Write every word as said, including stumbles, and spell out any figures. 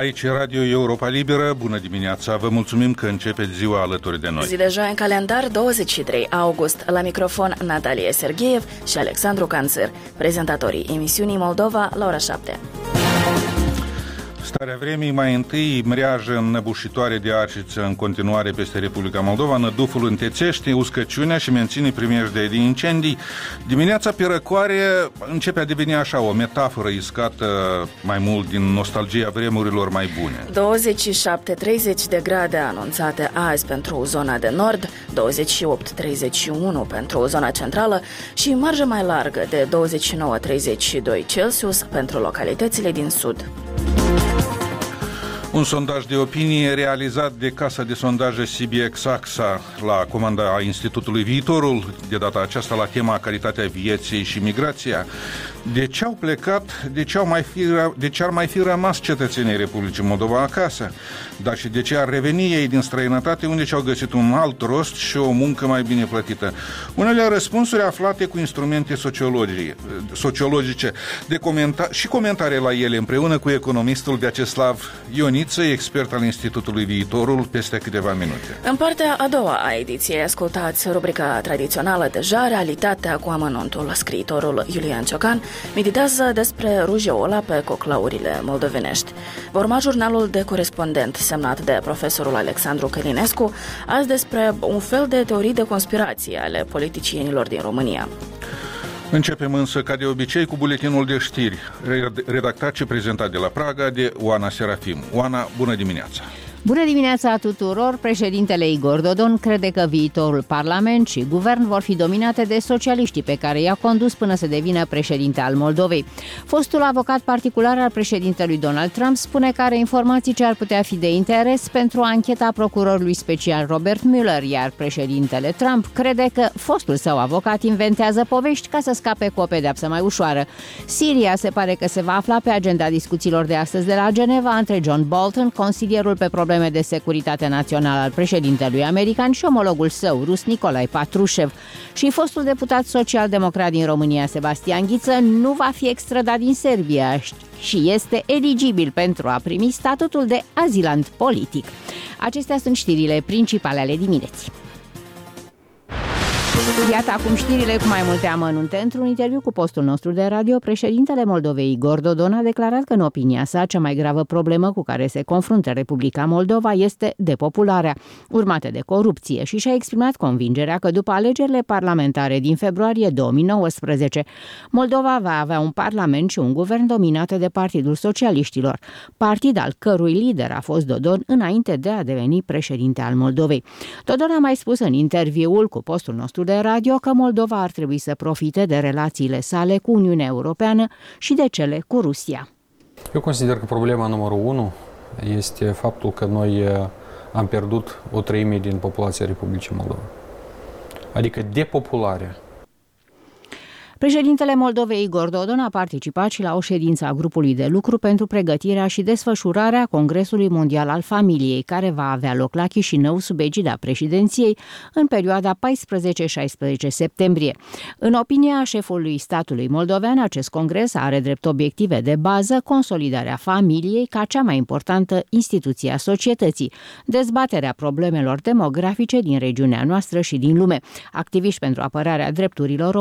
Aici e Radio Europa Liberă. Bună dimineața! Vă mulțumim că începeți ziua alături de noi. Zi de joi în calendar, douăzeci și trei august. La microfon Natalia Sergeev și Alexandru Canțăr, prezentatorii emisiunii Moldova la ora șapte. Starea vremii, mai întâi mreajă înnăbușitoare de arciță în continuare peste Republica Moldova, năduful întețește, uscăciunea și menține primejdii de incendii. Dimineața pe răcoare începe a deveni așa o metaforă iscată mai mult din nostalgia vremurilor mai bune. douăzeci și șapte treizeci de grade anunțate azi pentru zona de nord, douăzeci și opt treizeci și unu pentru zona centrală și marjă mai largă de douăzeci și nouă treizeci și doi Celsius pentru localitățile din sud. Un sondaj de opinie realizat de Casa de Sondaje C B X AXA la comanda Institutului Viitorul, de data aceasta la tema calitatea vieții și migrația. De ce au plecat, de ce, au mai fi, de ce ar mai fi rămas cetățenii Republicii Moldova acasă, dar și de ce ar reveni ei din străinătate unde și-au găsit un alt rost și o muncă mai bine plătită. Unele răspunsuri aflate cu instrumente sociologice de comenta- și comentarii la ele împreună cu economistul Vyacheslav Ioniță, expert al Institutului Viitorul, peste câteva minute. În partea a doua a ediției ascultați rubrica tradițională deja, Realitatea cu amănuntul. Scriitorul Iulian Ciocan meditează despre rujeola pe coclaurile moldovenești. Va urma jurnalul de corespondent semnat de profesorul Alexandru Călinescu, azi despre un fel de teorii de conspirație ale politicienilor din România. Începem însă, ca de obicei, cu buletinul de știri, redactat și prezentat de la Praga de Oana Serafim. Oana, bună dimineața! Bună dimineața tuturor! Președintele Igor Dodon crede că viitorul Parlament și Guvern vor fi dominate de socialiștii pe care i-a condus până să devină președinte al Moldovei. Fostul avocat particular al președintelui Donald Trump spune că are informații ce ar putea fi de interes pentru ancheta procurorului special Robert Mueller, iar președintele Trump crede că fostul său avocat inventează povești ca să scape cu o pedeapsă mai ușoară. Siria se pare că se va afla pe agenda discuțiilor de astăzi de la Geneva între John Bolton, consilierul pe probleme de securitate națională al președintelui american, și omologul său rus Nicolae Patrușev. Și fostul deputat social-democrat din România, Sebastian Ghiță, nu va fi extradat din Serbia și este eligibil pentru a primi statutul de azilant politic. Acestea sunt știrile principale ale dimineții. Iată acum știrile cu mai multe amănunte. Într-un interviu cu postul nostru de radio, președintele Moldovei Igor Dodon a declarat că, în opinia sa, cea mai gravă problemă cu care se confruntă Republica Moldova este depopularea, urmată de corupție, și și-a exprimat convingerea că după alegerile parlamentare din februarie două mii nouăsprezece, Moldova va avea un parlament și un guvern dominate de Partidul Socialiștilor, partid al cărui lider a fost Dodon înainte de a deveni președinte al Moldovei. Dodon a mai spus în interviul cu postul nostru de radio că Moldova ar trebui să profite de relațiile sale cu Uniunea Europeană și de cele cu Rusia. Eu consider că problema numărul unu este faptul că noi am pierdut o treime din populația Republicii Moldova. Adică depopularea. Președintele Moldovei Igor Dodon a participat și la o ședință a grupului de lucru pentru pregătirea și desfășurarea Congresului Mondial al Familiei, care va avea loc la Chișinău sub egida președinției în perioada paisprezece șaisprezece septembrie. În opinia șefului statului moldovean, acest congres are drept obiective de bază consolidarea familiei ca cea mai importantă instituție a societății, dezbaterea problemelor demografice din regiunea noastră și din lume. Activiști pentru apărarea drepturilor